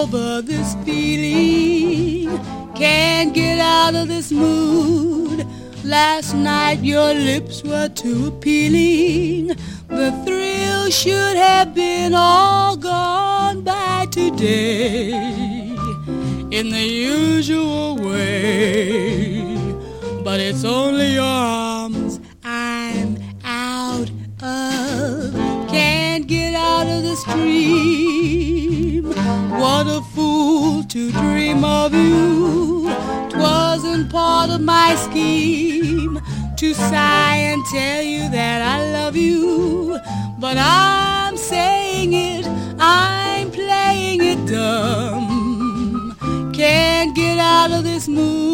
over this feeling. Can't get out of this mood. Last night your lips were too appealing. The thrill should have been all gone by today in the usual way. But it's only your arms I'm out of. Can't get out of this dream. What a fool to dream of you. 'Twasn't part of my scheme to sigh and tell you that I love you. But I'm saying it, I'm playing it dumb. Can't get out of this mood.